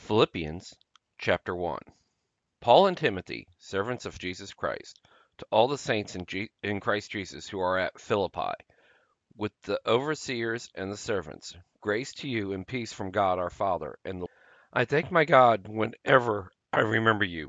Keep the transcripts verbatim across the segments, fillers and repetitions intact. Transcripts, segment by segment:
Philippians chapter one. Paul and Timothy, servants of Jesus Christ, to all the saints in, Je- in Christ Jesus who are at Philippi, with the overseers and the servants, grace to you and peace from God our Father and the I thank my God whenever I remember you,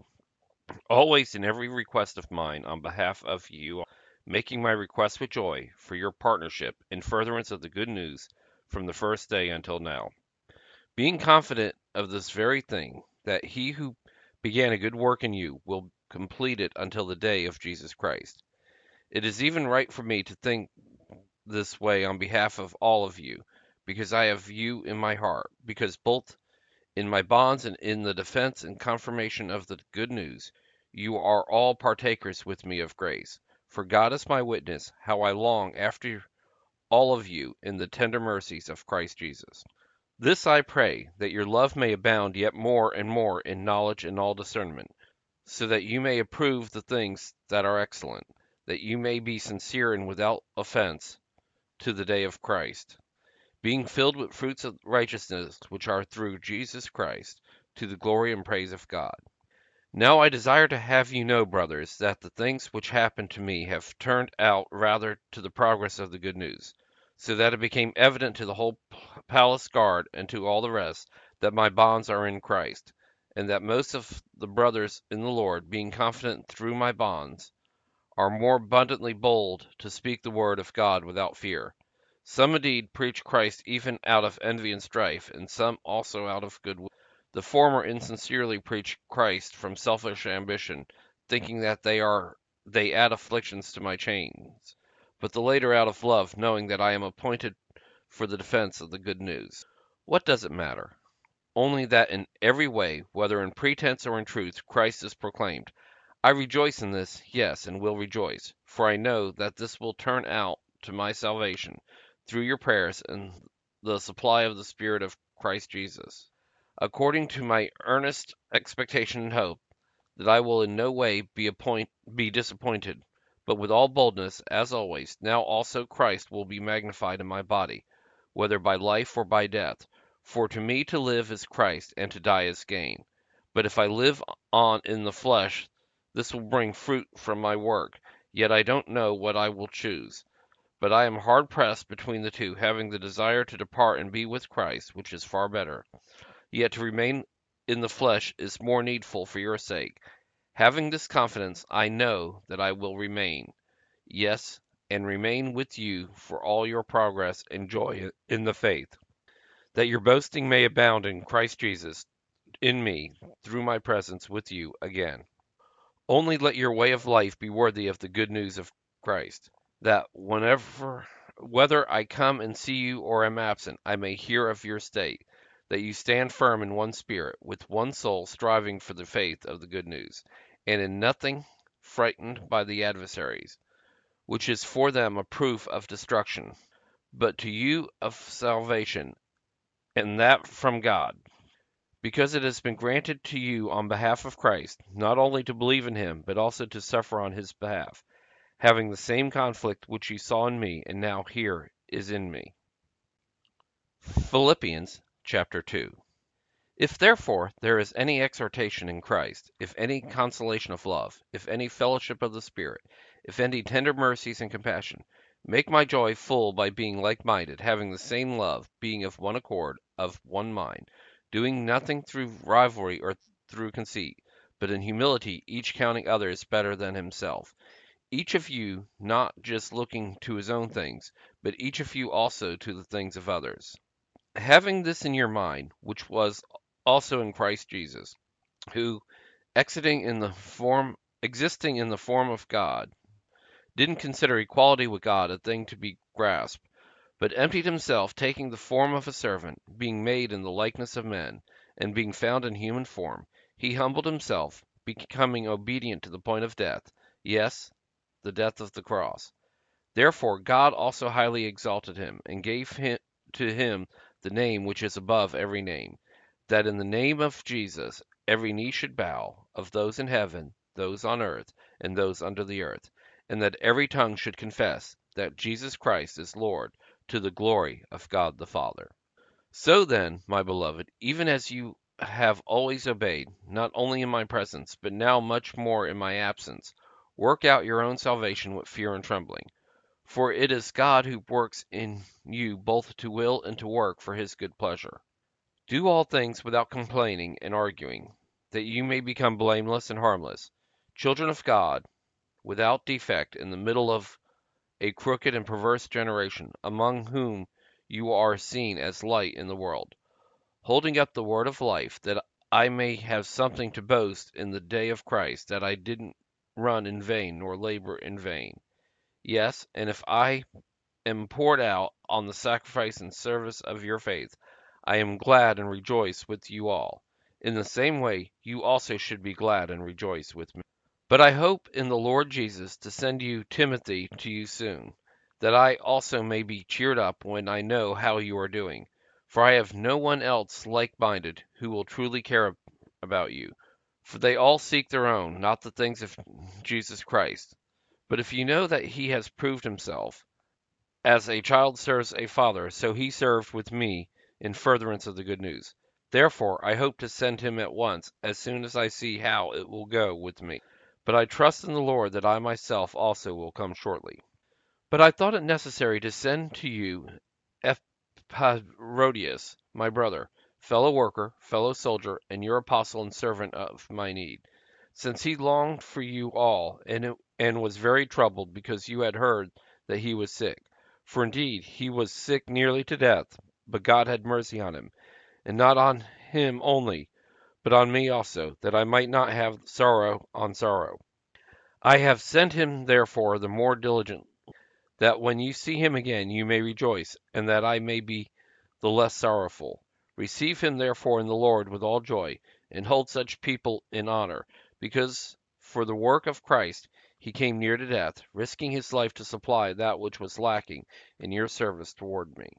always in every request of mine on behalf of you, making my request with joy for your partnership in furtherance of the good news from the first day until now. Being confident of this very thing, that he who began a good work in you will complete it until the day of Jesus Christ. It is even right for me to think this way on behalf of all of you, because I have you in my heart, because both in my bonds and in the defense and confirmation of the good news, you are all partakers with me of grace. For God is my witness, how I long after all of you in the tender mercies of Christ Jesus. This I pray, that your love may abound yet more and more in knowledge and all discernment, so that you may approve the things that are excellent, that you may be sincere and without offense to the day of Christ, being filled with fruits of righteousness which are through Jesus Christ, to the glory and praise of God. Now I desire to have you know, brothers, that the things which happened to me have turned out rather to the progress of the good news, so that it became evident to the whole palace guard and to all the rest that my bonds are in Christ, and that most of the brothers in the Lord, being confident through my bonds, are more abundantly bold to speak the word of God without fear. Some indeed preach Christ even out of envy and strife, and some also out of good will. The former insincerely preach Christ from selfish ambition, thinking that they are they add afflictions to my chains, but the later out of love, knowing that I am appointed for the defense of the good news. What does it matter? Only that in every way, whether in pretense or in truth, Christ is proclaimed. I rejoice in this, yes, and will rejoice, for I know that this will turn out to my salvation through your prayers and the supply of the Spirit of Christ Jesus, according to my earnest expectation and hope, that I will in no way be appoint, be disappointed, but with all boldness, as always, now also Christ will be magnified in my body, whether by life or by death. For to me to live is Christ, and to die is gain. But if I live on in the flesh, this will bring fruit from my work. Yet I don't know what I will choose. But I am hard pressed between the two, having the desire to depart and be with Christ, which is far better. Yet to remain in the flesh is more needful for your sake. Having this confidence, I know that I will remain, yes, and remain with you for all your progress and joy in the faith, that your boasting may abound in Christ Jesus in me through my presence with you again. Only let your way of life be worthy of the good news of Christ, that whenever, whether I come and see you or am absent, I may hear of your state, that you stand firm in one spirit, with one soul, striving for the faith of the good news, and in nothing frightened by the adversaries, which is for them a proof of destruction, but to you of salvation, and that from God. Because it has been granted to you on behalf of Christ, not only to believe in him, but also to suffer on his behalf, having the same conflict which you saw in me, and now here is in me. Philippians chapter two. If therefore there is any exhortation in Christ, if any consolation of love, if any fellowship of the Spirit, if any tender mercies and compassion, make my joy full by being like-minded, having the same love, being of one accord, of one mind, doing nothing through rivalry or through conceit, but in humility each counting others better than himself. Each of you not just looking to his own things, but each of you also to the things of others. Having this in your mind, which was also in Christ Jesus, who, exiting in the form, existing in the form of God, didn't consider equality with God a thing to be grasped, but emptied himself, taking the form of a servant, being made in the likeness of men, and being found in human form, he humbled himself, becoming obedient to the point of death, yes, the death of the cross. Therefore God also highly exalted him, and gave him, to him the name which is above every name, that in the name of Jesus every knee should bow, of those in heaven, those on earth, and those under the earth, and that every tongue should confess that Jesus Christ is Lord, to the glory of God the Father. So then, my beloved, even as you have always obeyed, not only in my presence, but now much more in my absence. Work out your own salvation with fear and trembling. For it is God who works in you both to will and to work for his good pleasure. Do all things without complaining and arguing, that you may become blameless and harmless, children of God, without defect, in the middle of a crooked and perverse generation, among whom you are seen as light in the world, holding up the word of life, that I may have something to boast in the day of Christ, that I didn't run in vain nor labor in vain. Yes, and if I am poured out on the sacrifice and service of your faith, I am glad and rejoice with you all. In the same way, you also should be glad and rejoice with me. But I hope in the Lord Jesus to send you Timothy to you soon, that I also may be cheered up when I know how you are doing. For I have no one else like-minded who will truly care about you. For they all seek their own, not the things of Jesus Christ. But if you know that he has proved himself, as a child serves a father, so he served with me in furtherance of the good news. Therefore, I hope to send him at once, as soon as I see how it will go with me. But I trust in the Lord that I myself also will come shortly. But I thought it necessary to send to you Epaphroditus, my brother, fellow worker, fellow soldier, and your apostle and servant of my need, since he longed for you all, and, it, and was very troubled because you had heard that he was sick. For indeed he was sick nearly to death, but God had mercy on him, and not on him only, but on me also, that I might not have sorrow on sorrow. I have sent him therefore the more diligently, that when you see him again you may rejoice, and that I may be the less sorrowful. Receive him therefore in the Lord with all joy, and hold such people in honor, because for the work of Christ he came near to death, risking his life to supply that which was lacking in your service toward me.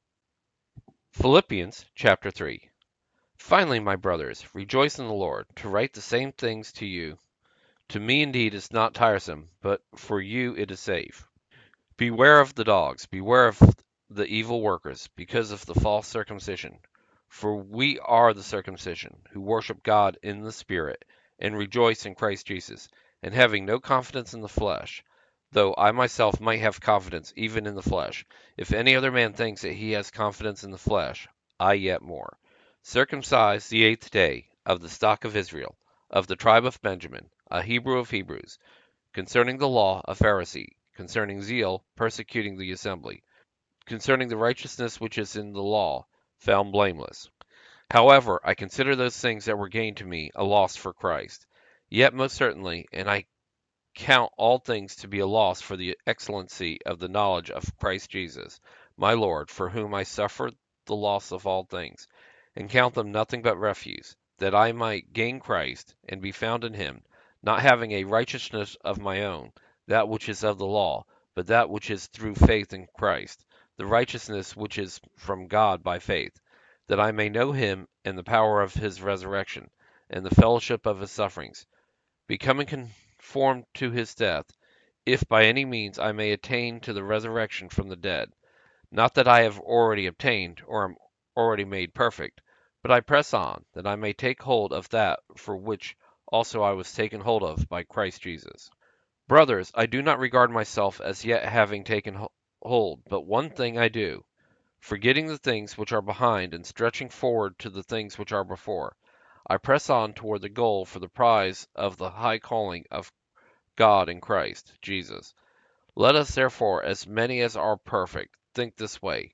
Philippians chapter three. Finally, my brothers, rejoice in the Lord. To write the same things to you, to me indeed is not tiresome, but for you it is safe. Beware of the dogs, beware of the evil workers, because of the false circumcision. For we are the circumcision, who worship God in the Spirit, and rejoice in Christ Jesus, and having no confidence in the flesh, though I myself might have confidence even in the flesh. If any other man thinks that he has confidence in the flesh, I yet more. Circumcised the eighth day, of the stock of Israel, of the tribe of Benjamin, a Hebrew of Hebrews, concerning the law, a Pharisee, concerning zeal, persecuting the assembly, concerning the righteousness which is in the law, found blameless. However, I consider those things that were gained to me a loss for Christ. Yet most certainly, and I count all things to be a loss for the excellency of the knowledge of Christ Jesus, my Lord, for whom I suffered the loss of all things, and count them nothing but refuse, that I might gain Christ, and be found in him, not having a righteousness of my own, that which is of the law, but that which is through faith in Christ, the righteousness which is from God by faith, that I may know him and the power of his resurrection, and the fellowship of his sufferings, becoming conformed to his death, if by any means I may attain to the resurrection from the dead. Not that I have already obtained, or am already made perfect, but I press on, that I may take hold of that for which also I was taken hold of by Christ Jesus. Brothers, I do not regard myself as yet having taken hold, but one thing I do, forgetting the things which are behind and stretching forward to the things which are before. I press on toward the goal for the prize of the high calling of God in Christ Jesus. Let us therefore, as many as are perfect, think this way.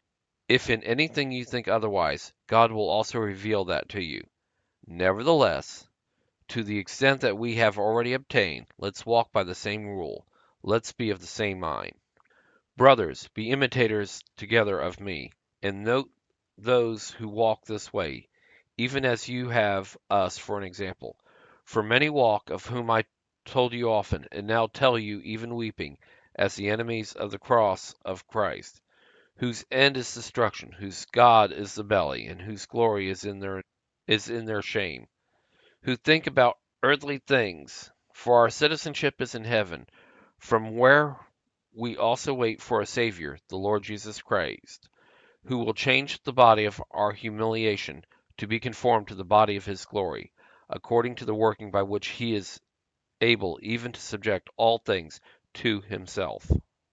If in anything you think otherwise, God will also reveal that to you. Nevertheless, to the extent that we have already obtained, let's walk by the same rule. Let's be of the same mind. Brothers, be imitators together of me, and note those who walk this way, even as you have us for an example. For many walk, of whom I told you often, and now tell you even weeping, as the enemies of the cross of Christ, whose end is destruction, whose God is the belly, and whose glory is in their is in their shame, who think about earthly things, for our citizenship is in heaven, from where we also wait for a Savior, the Lord Jesus Christ, who will change the body of our humiliation to be conformed to the body of his glory, according to the working by which he is able even to subject all things to himself.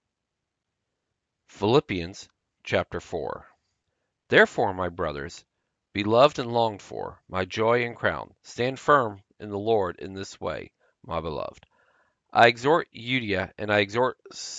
Philippians chapter four. Therefore, my brothers, beloved and longed for, my joy and crown, stand firm in the Lord in this way, my beloved. I exhort Euodia and I exhort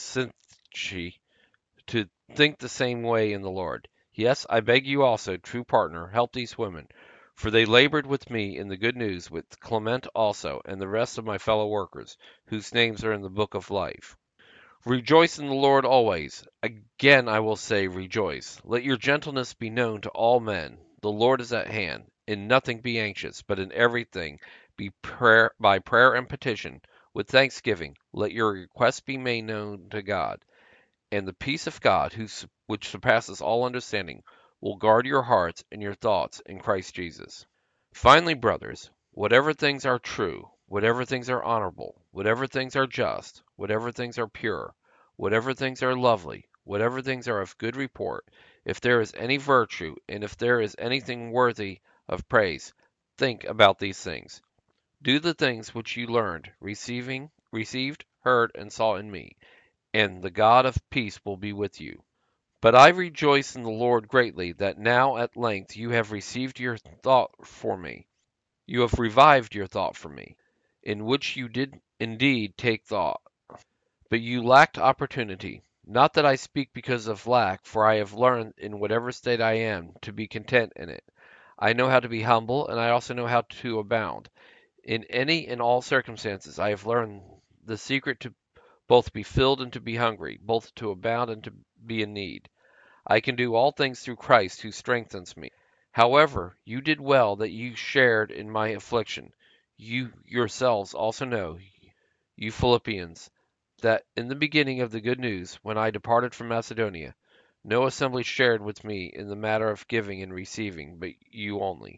Syntyche to think the same way in the Lord. Yes, I beg you also, true partner, help these women, for they labored with me in the good news, with Clement also, and the rest of my fellow workers, whose names are in the book of life. Rejoice in the Lord always. Again I will say, rejoice. Let your gentleness be known to all men. The Lord is at hand. In nothing be anxious, but in everything be prayer by prayer and petition, with thanksgiving. Let your requests be made known to God. And the peace of God, who, which surpasses all understanding, will guard your hearts and your thoughts in Christ Jesus. Finally, brothers, whatever things are true, whatever things are honorable, whatever things are just, whatever things are pure, whatever things are lovely, whatever things are of good report, if there is any virtue, and if there is anything worthy of praise, think about these things. Do the things which you learned, receiving, received, heard, and saw in me, and the God of peace will be with you. But I rejoice in the Lord greatly that now at length you have received your thought for me. You have revived your thought for me, in which you did indeed take thought. But you lacked opportunity. Not that I speak because of lack, for I have learned in whatever state I am to be content in it. I know how to be humble, and I also know how to abound. In any and all circumstances I have learned the secret to both be filled and to be hungry, both to abound and to be in need. I can do all things through Christ who strengthens me. However, you did well that you shared in my affliction. You yourselves also know, you Philippians, that in the beginning of the good news, when I departed from Macedonia, no assembly shared with me in the matter of giving and receiving, but you only.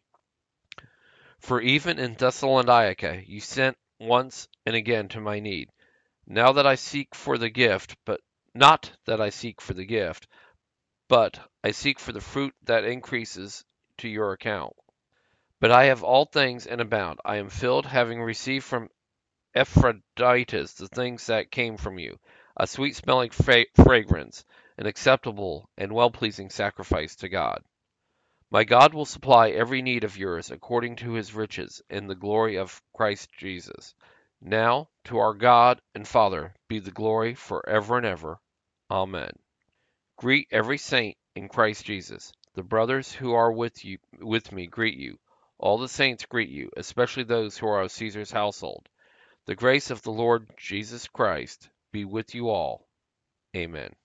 For even in Thessalonica you sent once and again to my need. Now that I seek for the gift, but not that I seek for the gift, but I seek for the fruit that increases to your account. But I have all things and abound. I am filled, having received from Epaphroditus the things that came from you, a sweet-smelling fra- fragrance, an acceptable and well-pleasing sacrifice to God. My God will supply every need of yours according to his riches in the glory of Christ Jesus. Now, to our God and Father be the glory forever and ever. Amen. Greet every saint in Christ Jesus. The brothers who are with you with me greet you. All the saints greet you, especially those who are of Caesar's household. The grace of the Lord Jesus Christ be with you all. Amen.